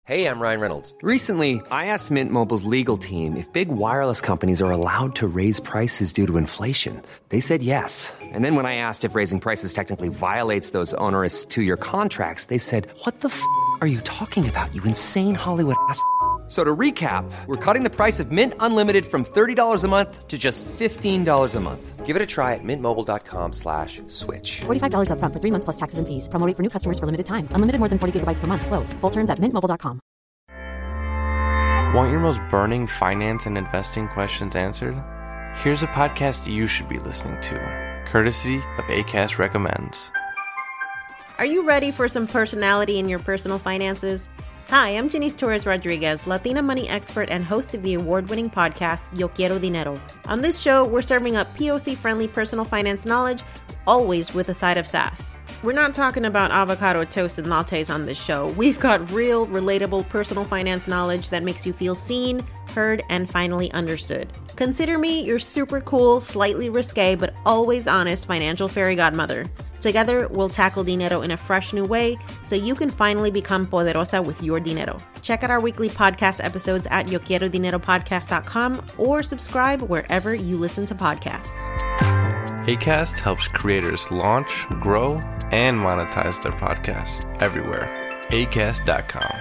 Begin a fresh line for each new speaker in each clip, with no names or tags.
Hey, I'm Ryan Reynolds.
Recently, I asked Mint Mobile's legal team if big wireless companies are allowed to raise prices due to inflation. They said yes. And then when I asked if raising prices technically violates those onerous two-year contracts, they said, "What the f*** are you talking about, you insane Hollywood ass?" So to recap, we're cutting the price of Mint Unlimited from $30 a month to just $15 a month.
Give it a try at mintmobile.com/switch.
$45 up front for 3 months plus taxes and fees. Promo rate for new customers for limited time. Unlimited more than 40 gigabytes per month. Slows full terms at mintmobile.com.
Want your most burning finance and investing questions answered? Here's a podcast you should be listening to, courtesy of Acast Recommends.
Are you ready for some personality in your personal finances? Hi, I'm Janice Torres Rodriguez, Latina money expert and host of the award-winning podcast, Yo Quiero Dinero. On this show, we're serving up POC-friendly personal finance knowledge, always with a side of sass. We're not talking about avocado toast and lattes on this show. We've got real, relatable personal finance knowledge that makes you feel seen, heard, and finally understood. Consider me your super cool, slightly risque, but always honest financial fairy godmother. Together, we'll tackle dinero in a fresh new way so you can finally become poderosa with your dinero. Check out our weekly podcast episodes at YoQuieroDineroPodcast.com or subscribe wherever you listen to podcasts.
Acast helps creators launch, grow, and monetize their podcasts everywhere. Acast.com.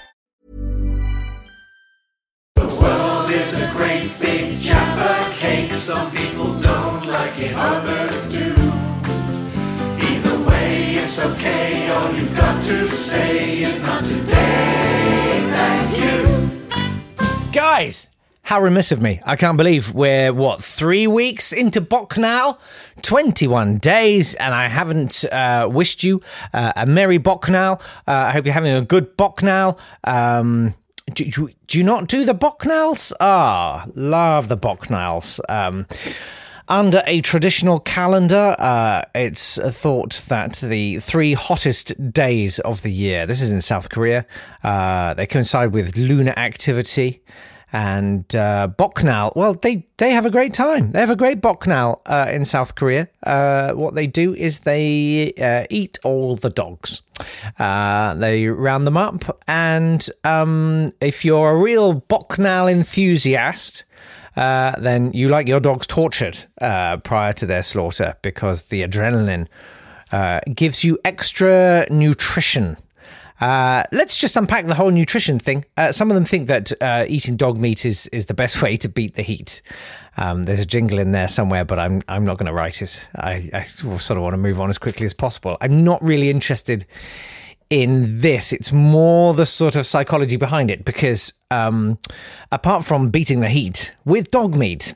The world is a great big Jaffa cake. Some people don't like it, others do. Either way, it's okay. All you've got to say is not today. Thank you.
Guys, how remiss of me. I can't believe we're, 3 weeks into Bocknal? 21 days, and I haven't wished you a merry Bocknal. I hope you're having a good Bocknal. Do you not do the Bocknals? Love the Bocknals. Under a traditional calendar, it's thought that the 3 hottest days of the year, this is in South Korea, they coincide with lunar activity. And Bocknal, well, they have a great time. They have a great Bocknal in South Korea. What they do is they eat all the dogs. They round them up. And if you're a real Bocknal enthusiast, then you like your dogs tortured prior to their slaughter because the adrenaline gives you extra nutrition. Let's just unpack the whole nutrition thing. Some of them think that eating dog meat is the best way to beat the heat. There's a jingle in there somewhere, but I'm not going to write it. I sort of want to move on as quickly as possible. I'm not really interested in this. It's more the sort of psychology behind it, because apart from beating the heat with dog meat,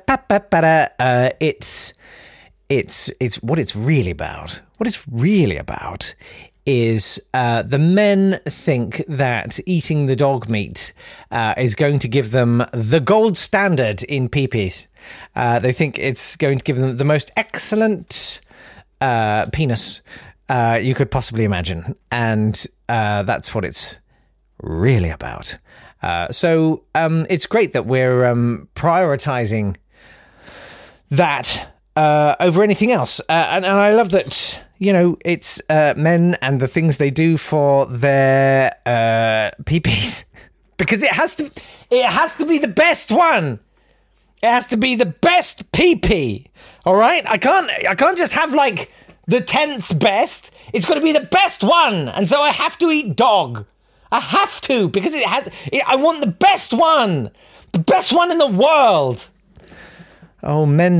it's what it's really about. What it's really about is the men think that eating the dog meat is going to give them the gold standard in peepees. They think it's going to give them the most excellent penis you could possibly imagine. And that's what it's really about. So it's great that we're prioritizing that over anything else. And I love that, you know, it's men and the things they do for their peepees. Because it has to be the best one. It has to be the best peepee. All right? I can't just have like the 10th best. It's got to be the best one. And so I have to eat dog. I have to, because I want the best one. The best one in the world. Oh, men.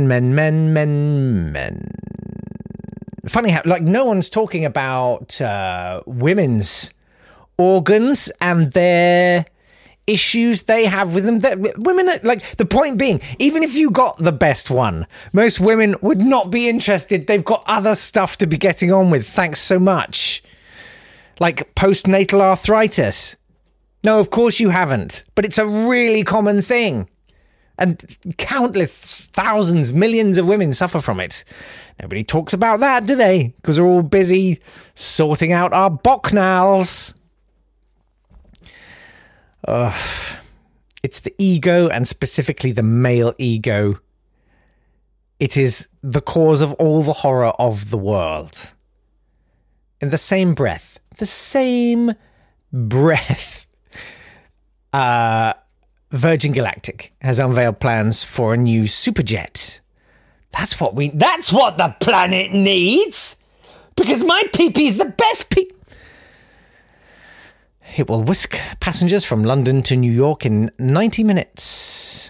Funny how, like, no one's talking about women's organs and their issues they have with them. Women, like, the point being, even if you got the best one, most women would not be interested. They've got other stuff to be getting on with. Thanks so much. Like postnatal arthritis. No, of course you haven't. But it's a really common thing. And countless thousands, millions of women suffer from it. Nobody talks about that, do they? Because we're all busy sorting out our Bocknals. It's the ego, and specifically the male ego. It is the cause of all the horror of the world. In the same breath, breath. Virgin Galactic has unveiled plans for a new superjet. That's what the planet needs. Because my pee-pee's the best pee. It will whisk passengers from London to New York in 90 minutes.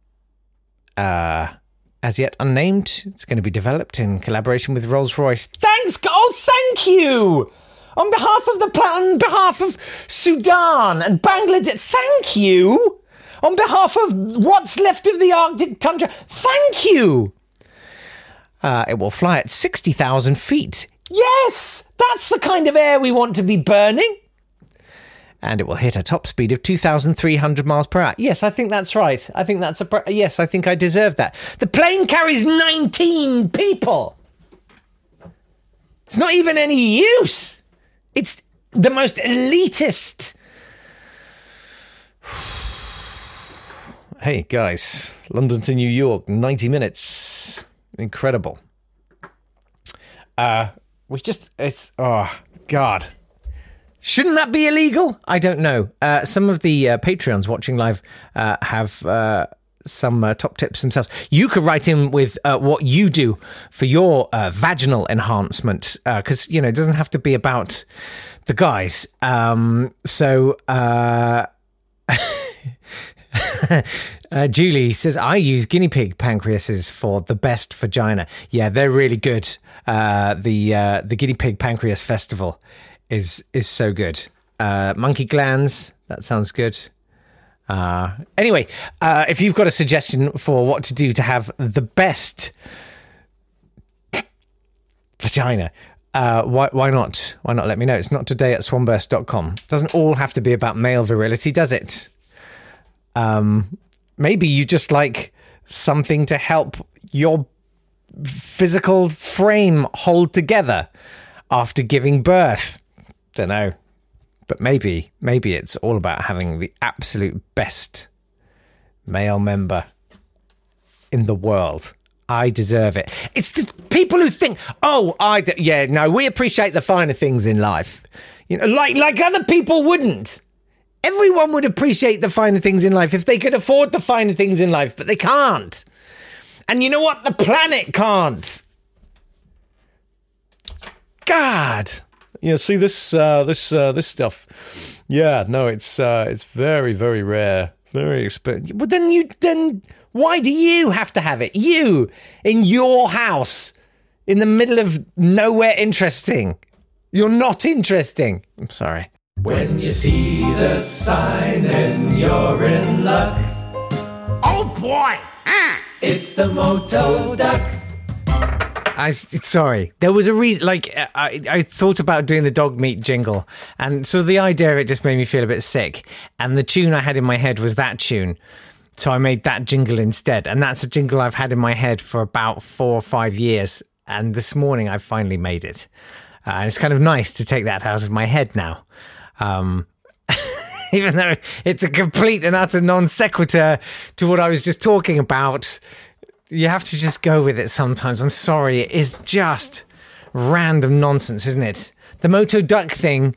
As yet unnamed, it's going to be developed in collaboration with Rolls-Royce. Thank you! On behalf of on behalf of Sudan and Bangladesh, thank you! On behalf of what's left of the Arctic tundra, thank you! It will fly at 60,000 feet. Yes! That's the kind of air we want to be burning! And it will hit a top speed of 2,300 miles per hour. Yes, I think that's right. I think yes, I think I deserve that. The plane carries 19 people! It's not even any use! It's the most elitist... Hey, guys. London to New York, 90 minutes. Incredible. Oh, God. Shouldn't that be illegal? I don't know. Some of the Patreons watching live have some top tips themselves. You could write in with what you do for your vaginal enhancement, because, it doesn't have to be about the guys. Julie says, I use guinea pig pancreases for the best vagina. Yeah, they're really good. The guinea pig pancreas festival is so good. Monkey glands, that sounds good. Anyway, if you've got a suggestion for what to do to have the best vagina, why not? Why not let me know? It's not today at swanburst.com. Doesn't all have to be about male virility, does it? Maybe you just like something to help your physical frame hold together after giving birth. Don't know. But maybe it's all about having the absolute best male member in the world. I deserve it. It's the people who think, we appreciate the finer things in life. Like other people wouldn't. Everyone would appreciate the finer things in life if they could afford the finer things in life, but they can't. And you know what? The planet can't. God. See this stuff. Yeah, no, it's very, very rare, very expensive. But then why do you have to have it? You in your house, in the middle of nowhere interesting. You're not interesting. I'm sorry.
When you see the sign, then you're in luck. Oh boy! It's the Moto Duck.
Sorry. There was a reason. I thought about doing the dog meat jingle, and so the idea of it just made me feel a bit sick. And the tune I had in my head was that tune, so I made that jingle instead. And that's a jingle I've had in my head for about 4 or 5 years. And this morning I finally made it, and it's kind of nice to take that out of my head now. Even though it's a complete and utter non sequitur to what I was just talking about, you have to just go with it sometimes. I'm sorry, it is just random nonsense, isn't it? The Moto Duck thing.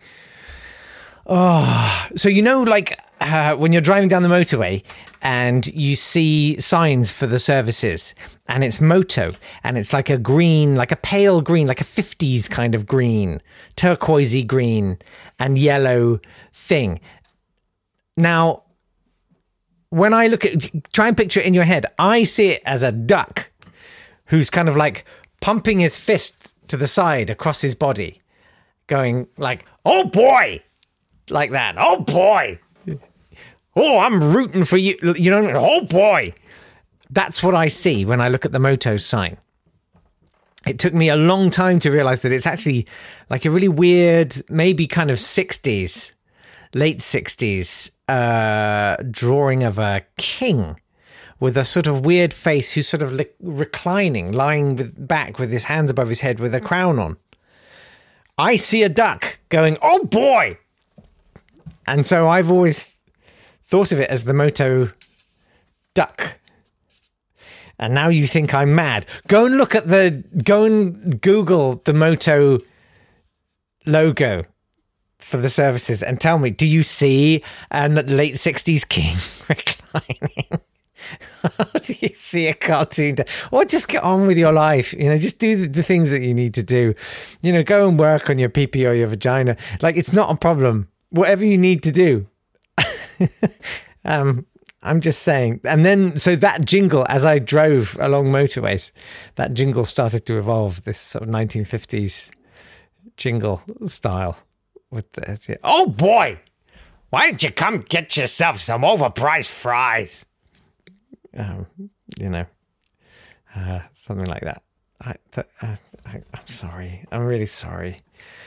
Oh, so when you're driving down the motorway and you see signs for the services, and it's Moto, and it's like a green, like a pale green, like a 50s kind of green, turquoisey green and yellow thing. Now, when I try and picture it in your head, I see it as a duck who's kind of like pumping his fist to the side across his body, going like, oh boy, like that. Oh boy. Oh, I'm rooting for you. Oh boy. That's what I see when I look at the Moto sign. It took me a long time to realize that it's actually like a really weird, maybe kind of 60s, late 60s drawing of a king with a sort of weird face who's sort of reclining, lying back with his hands above his head with a crown on. I see a duck going, oh boy! And so I've always thought of it as the Moto Duck. And now you think I'm mad. Go and Google the Moto logo for the services and tell me, do you see a late 60s king reclining? Do you see a cartoon? Or just get on with your life. Just do the things that you need to do. Go and work on your pee-pee or your vagina. Like, it's not a problem. Whatever you need to do. I'm just saying. And then, so that jingle, as I drove along motorways, that jingle started to evolve, this sort of 1950s jingle style. With the, oh boy, why don't you come get yourself some overpriced fries? Something like that. I'm sorry. I'm really sorry.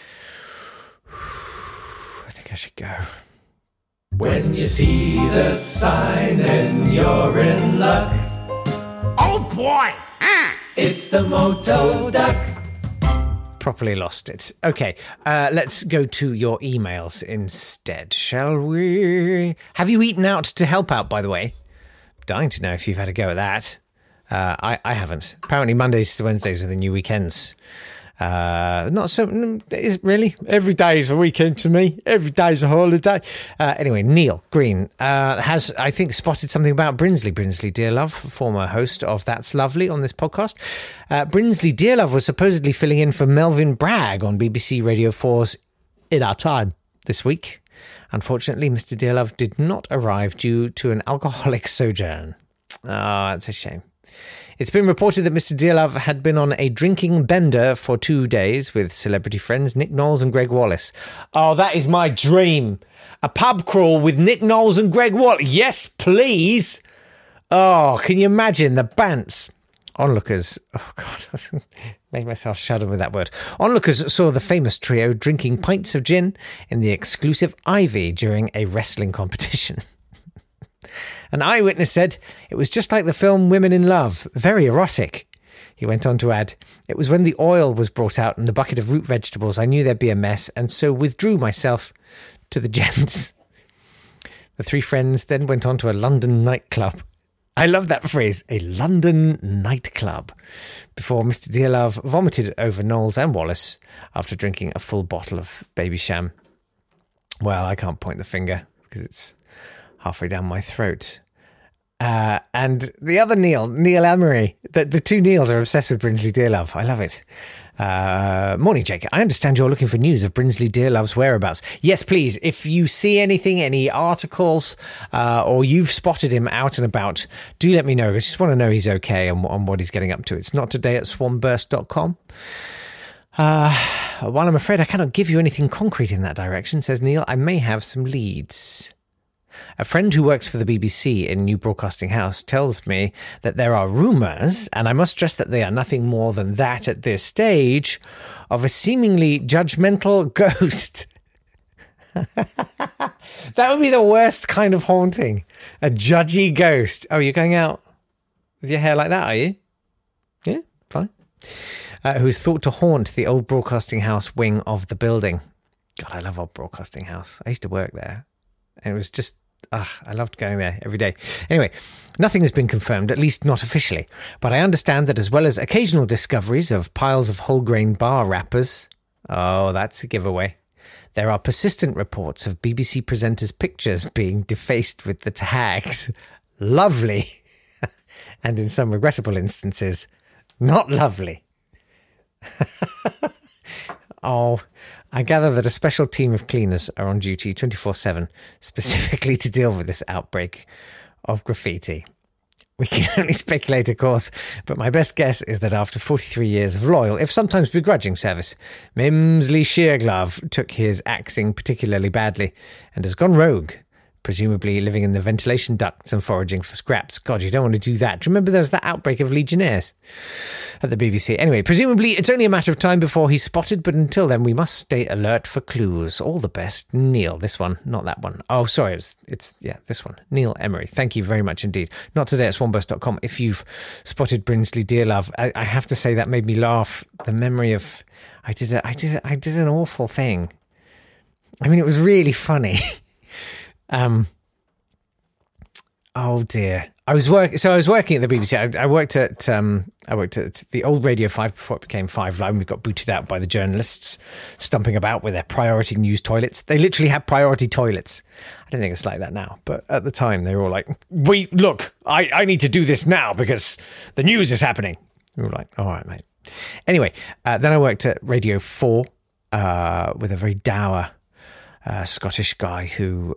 I think I should go.
When you see the sign, then you're in luck. Oh boy! It's the Moto Duck.
Properly lost it. Okay, let's go to your emails instead, shall we? Have you eaten out to help out, by the way? Dying to know if you've had a go at that. I haven't. Apparently Mondays to Wednesdays are the new weekends. Not so, is really? Every day is a weekend to me. Every day is a holiday. Anyway, Neil Green has, I think, spotted something about Brinsley. Brinsley Dearlove, former host of That's Lovely on this podcast. Brinsley Dearlove was supposedly filling in for Melvyn Bragg on BBC Radio 4's In Our Time this week. Unfortunately, Mr. Dearlove did not arrive due to an alcoholic sojourn. Oh, that's a shame. It's been reported that Mr. Dearlove had been on a drinking bender for 2 days with celebrity friends Nick Knowles and Greg Wallace. Oh, that is my dream. A pub crawl with Nick Knowles and Greg Wallace. Yes, please. Oh, can you imagine the bants? Onlookers, oh God, made myself shudder with that word. Onlookers saw the famous trio drinking pints of gin in the exclusive Ivy during a wrestling competition. An eyewitness said, "It was just like the film Women in Love, very erotic." He went on to add, "It was when the oil was brought out and the bucket of root vegetables, I knew there'd be a mess, and so withdrew myself to the gents." The three friends then went on to a London nightclub. I love that phrase, a London nightclub, before Mr. Dearlove vomited over Knowles and Wallace after drinking a full bottle of Babycham. Well, I can't point the finger because it's halfway down my throat. And the other Neil Emery, the two Neils are obsessed with Brinsley Dearlove. I love it. Morning, Jake. I understand you're looking for news of Brinsley Dearlove's whereabouts. Yes, please. If you see anything, any articles, or you've spotted him out and about, do let me know. I just want to know he's okay and what he's getting up to. It's not today at swanburst.com. While I'm afraid I cannot give you anything concrete in that direction, says Neil, I may have some leads. A friend who works for the BBC in New Broadcasting House tells me that there are rumours, and I must stress that they are nothing more than that at this stage, of a seemingly judgmental ghost. That would be the worst kind of haunting. A judgy ghost. Oh, you're going out with your hair like that, are you? Yeah, fine. Who's thought to haunt the old Broadcasting House wing of the building. God, I love old Broadcasting House. I used to work there. And it was just, I loved going there every day. Anyway, nothing has been confirmed, at least not officially. But I understand that as well as occasional discoveries of piles of whole grain bar wrappers, oh, that's a giveaway, there are persistent reports of BBC presenters' pictures being defaced with the tags lovely, and in some regrettable instances, not lovely. Oh, I gather that a special team of cleaners are on duty 24/7, specifically to deal with this outbreak of graffiti. We can only speculate, of course, but my best guess is that after 43 years of loyal, if sometimes begrudging service, Mimsley Shearglove took his axing particularly badly and has gone rogue, presumably living in the ventilation ducts and foraging for scraps. God, you don't want to do that. Do you remember there was that outbreak of Legionnaires at the BBC? Anyway, presumably it's only a matter of time before he's spotted, but until then we must stay alert for clues. All the best, Neil. This one, not that one. Oh, sorry, it's this one. Neil Emery. Thank you very much indeed. Not today at swanburst.com. If you've spotted Brinsley Dearlove, I have to say that made me laugh. The memory of I did an awful thing. I mean, it was really funny. Oh dear. I was working at the BBC. I worked at the old Radio 5 before it became 5 Live. We got booted out by the journalists stumping about with their priority news toilets. They literally had priority toilets. I don't think it's like that now, but at the time they were all like, I need to do this now because the news is happening. We were like, all right, mate. Anyway, then I worked at Radio 4 with a very dour Scottish guy who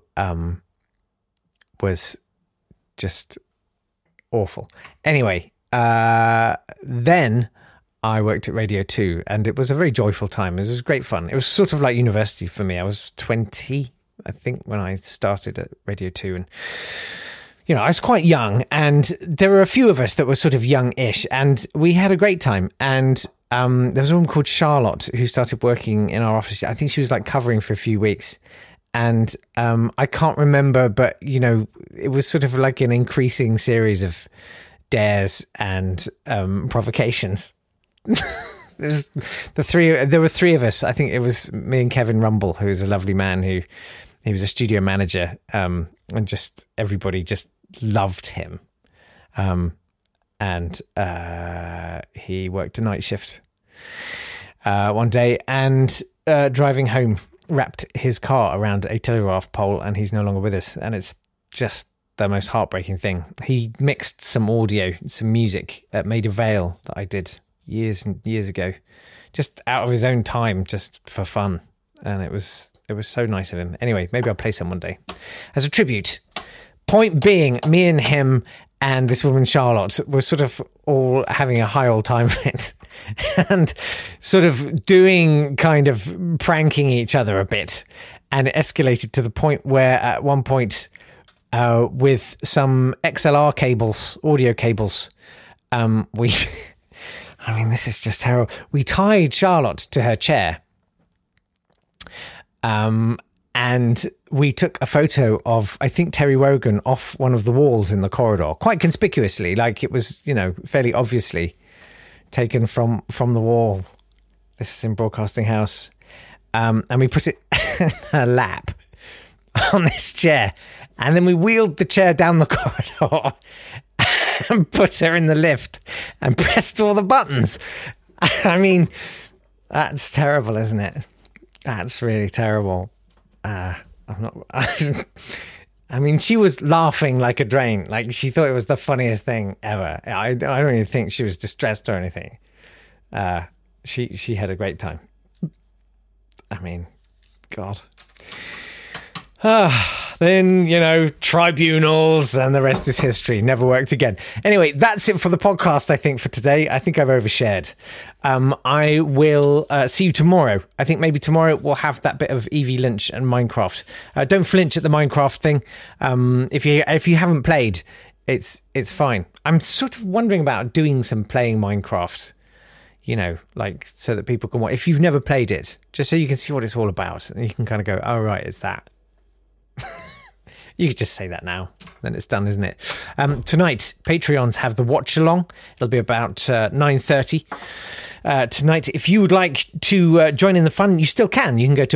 was just awful. Anyway, then I worked at Radio 2 and it was a very joyful time. It was great fun. It was sort of like university for me. I was 20, I think, when I started at Radio 2, and you know, I was quite young, and there were a few of us that were sort of young-ish, and we had a great time. And there was a woman called Charlotte who started working in our office. I think she was like covering for a few weeks. And I can't remember, but, you know, it was sort of like an increasing series of dares and provocations. There were three of us. I think it was me and Kevin Rumble, who was a lovely man he was a studio manager, and just everybody just loved him. And he worked a night shift one day, and driving home, wrapped his car around a telegraph pole, and he's no longer with us. And it's just the most heartbreaking thing. He mixed some audio, some music at Maida Vale that I did years and years ago, just out of his own time, just for fun. And it was so nice of him. Anyway, maybe I'll play some one day as a tribute. Point being, me and him and this woman Charlotte were sort of all having a high old time of it, and sort of doing kind of pranking each other a bit. And it escalated to the point where at one point, with some XLR cables, audio cables, we, I mean, this is just terrible. We tied Charlotte to her chair. And we took a photo of, I think, Terry Wogan off one of the walls in the corridor, quite conspicuously, like it was, you know, fairly obviously taken from the wall. This is in Broadcasting House. And we put it in her lap on this chair. And then we wheeled the chair down the corridor and put her in the lift and pressed all the buttons. I mean, that's terrible, isn't it? That's really terrible. I'm not. I mean, she was laughing like a drain. Like, she thought it was the funniest thing ever. I don't even think she was distressed or anything. She had a great time. I mean, God. Then, you know, tribunals and the rest is history. Never worked again. Anyway, that's it for the podcast, I think, for today. I think I've overshared. I will see you tomorrow. I think maybe tomorrow we'll have that bit of Evie Lynch and Minecraft. Don't flinch at the Minecraft thing. If you haven't played, it's fine. I'm sort of wondering about doing some playing Minecraft, you know, like so that people can watch. If you've never played it, just so you can see what it's all about, and you can kind of go, oh, right, it's that. You could just say that now, then it's done, isn't it? Tonight, Patreons have the watch along. It'll be about 9:30 tonight. If you would like to join in the fun, you still can. You can go to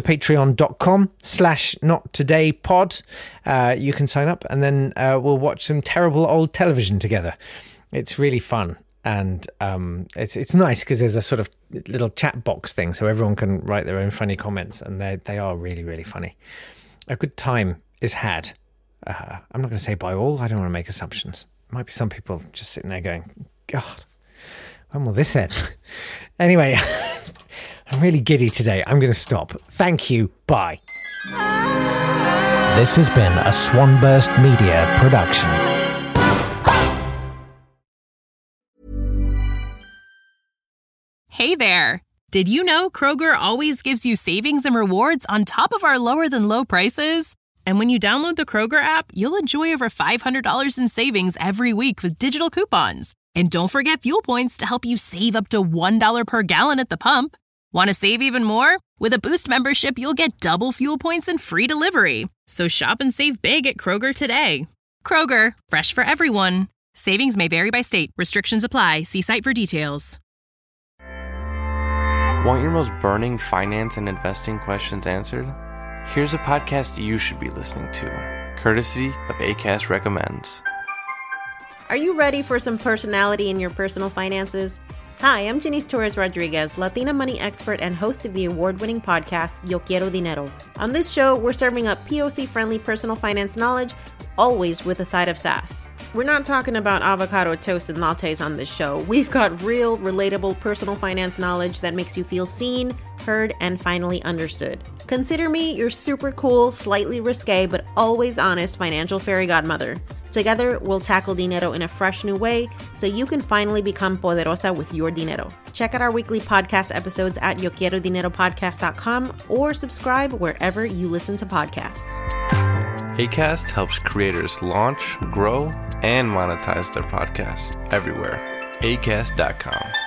patreon.com/nottodaypod. You can sign up, and then we'll watch some terrible old television together. It's really fun. And it's nice because there's a sort of little chat box thing, so everyone can write their own funny comments, and they are really, really funny. A good time is had. I'm not going to say by all. I don't want to make assumptions. Might be some people just sitting there going, God, when will this end? Anyway, I'm really giddy today. I'm going to stop. Thank you. Bye.
This has been a Swanburst Media production.
Hey there. Did you know Kroger always gives you savings and rewards on top of our lower than low prices? And when you download the Kroger app, you'll enjoy over $500 in savings every week with digital coupons. And don't forget fuel points to help you save up to $1 per gallon at the pump. Want to save even more? With a Boost membership, you'll get double fuel points and free delivery. So shop and save big at Kroger today. Kroger, fresh for everyone. Savings may vary by state. Restrictions apply. See site for details.
Want your most burning finance and investing questions answered? Here's a podcast you should be listening to, courtesy of Acast Recommends.
Are you ready for some personality in your personal finances? Hi, I'm Janice Torres Rodriguez, Latina money expert and host of the award-winning podcast, Yo Quiero Dinero. On this show, we're serving up POC-friendly personal finance knowledge, always with a side of sass. We're not talking about avocado toast and lattes on this show. We've got real, relatable personal finance knowledge that makes you feel seen, heard, and finally understood. Consider me your super cool, slightly risque, but always honest financial fairy godmother. Together, we'll tackle dinero in a fresh new way so you can finally become poderosa with your dinero. Check out our weekly podcast episodes at yoquierodineropodcast.com or subscribe wherever you listen to podcasts.
Acast helps creators launch, grow, and monetize their podcasts everywhere. Acast.com.